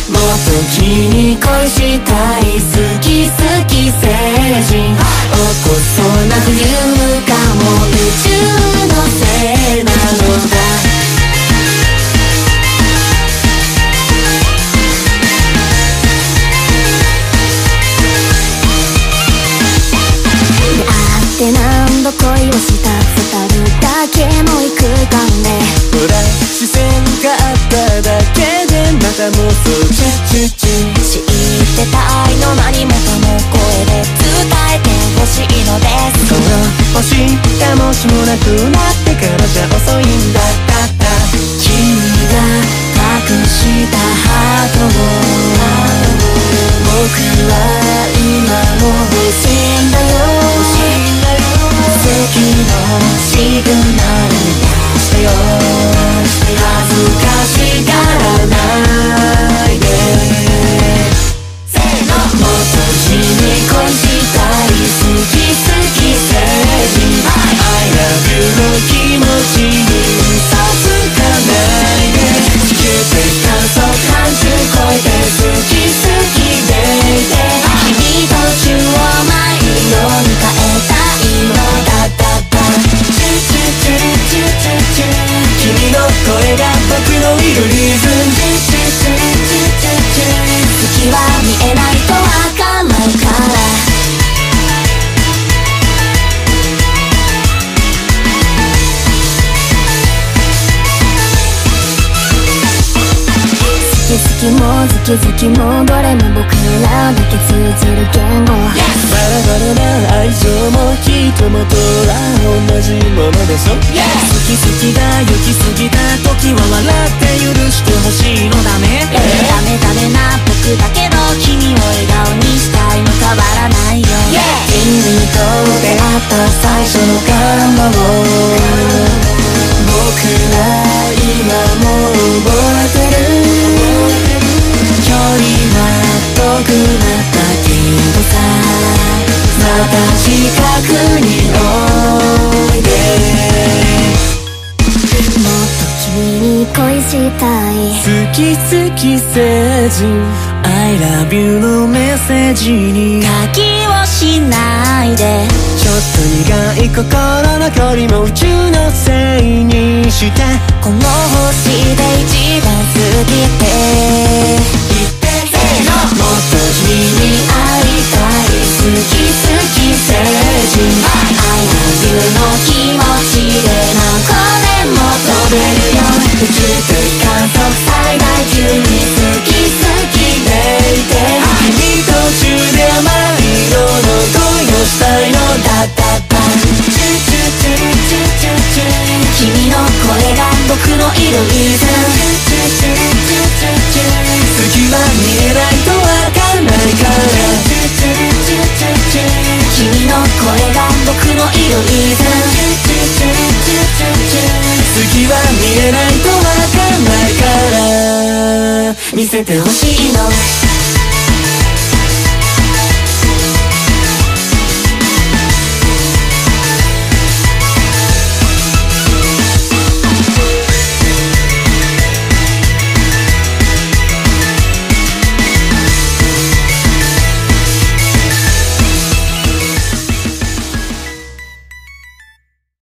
もっと君に恋したい、好き好き星人、起こそうな冬かも宇宙のせいなのだ。出会って何度恋をした二人だけの異空間で、 ほら視線があっただけでまた妄想チュチュチュ、 知ってた愛の何もかも声で伝えてほしいのです。 この星がもしもなくなってからじゃ遅いんだ。 君が隠したハートを僕は今も欲しいんだよ。奇跡のシグナル出してよ、恥ずかしがらないで。せーの、もっと君に恋したい、好き好き星人、 I love you の気持ちに嘘つかないで。地球って観測範疇超えて好き好きでいて、君と宙を舞うように変えたいのだった。チュチュチュルチュチュチュ、 君の声が僕のいるリズム。 チュチュチュルチュチュチュ、月は見えないとわかんないから。好きも好き好きもどれも僕らだけ通じる言語。 バラバラな愛情も人もとは同じものでしょ。好き好きが行き過ぎた時は笑って許してほしいのだね。 ダメダメな僕だけど君を笑顔にしたいの変わらないよ。君と出会った最初の感動を僕は今も覚えてる。距離は遠くなったけどさ、また近くにおいで。もっと君に恋したい、 好き好き星人 I love you のメッセージに書きをしないで。 ちょっと苦い心の距離も宇宙のせいにして、 この星で一番好きって言って。せーの、もっと君に会いたい、好き好き星人、 I love you の気持ちで何個でも飛べるよ。宇宙的観測最大級に好き好きでいて、 君と宙で甘い色の恋をしたいのだったば。 チュチュチュルチュチュチュ、君の声が僕のいるリズム。チュチュチュルチュチュチュ、 次は見えないとわかんないから。 チュチュチュチュチュ、君の声が僕のいるリズム。チュチュチュルチュチュチュ、 次は見えないとわかんないから見せてほしいの。